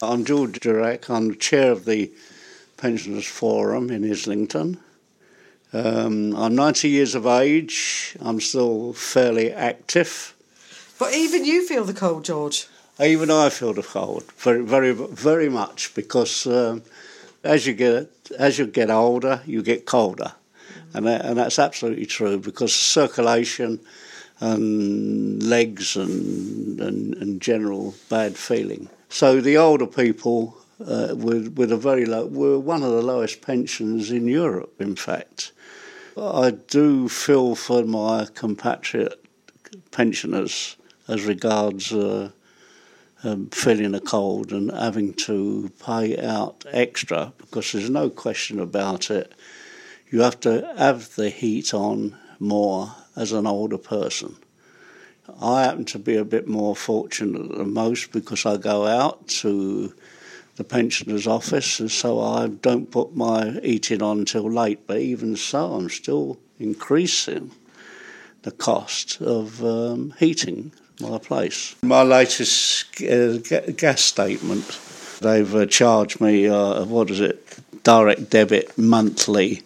I'm George Durack. I'm the chair of the Pensioners Forum in Islington. I'm 90 years of age. I'm still fairly active. But even you feel the cold, George? Even I feel the cold, very, very, very much, because as you get older, you get colder, and that's absolutely true, because circulation and legs and general bad feeling. So the older people with a very low, were one of the lowest pensions in Europe, in fact. I do feel for my compatriot pensioners as regards feeling a cold and having to pay out extra, because there's no question about it. You have to have the heat on more as an older person. I happen to be a bit more fortunate than most because I go out to the pensioner's office, and so I don't put my heating on until late. But even so, I'm still increasing the cost of heating my place. My latest gas statement, they've charged me, direct debit monthly,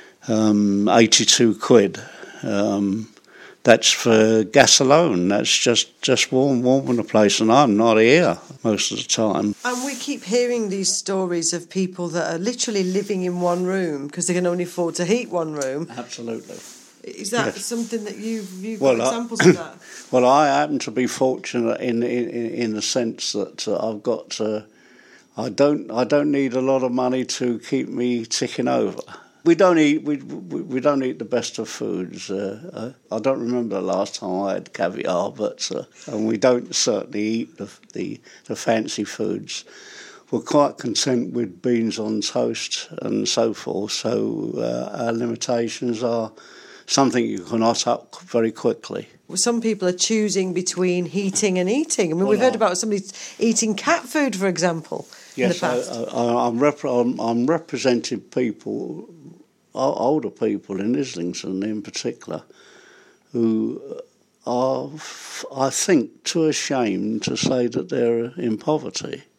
82 quid. That's for gas alone. That's just warming the place, and I'm not here most of the time. And we keep hearing these stories of people that are literally living in one room because they can only afford to heat one room. Absolutely. Is that yes. Something that you've got examples of that? Well, I happen to be fortunate in the sense that I've got. I don't need a lot of money to keep me ticking over. We don't eat the best of foods. I don't remember the last time I had caviar, and we don't certainly eat the fancy foods. We're quite content with beans on toast and so forth. So our limitations are something you can hot up very quickly. Well, some people are choosing between heating and eating. I mean, we've heard about somebody eating cat food, for example, in the past. I'm representing people, older people in Islington in particular, who are, I think, too ashamed to say that they're in poverty.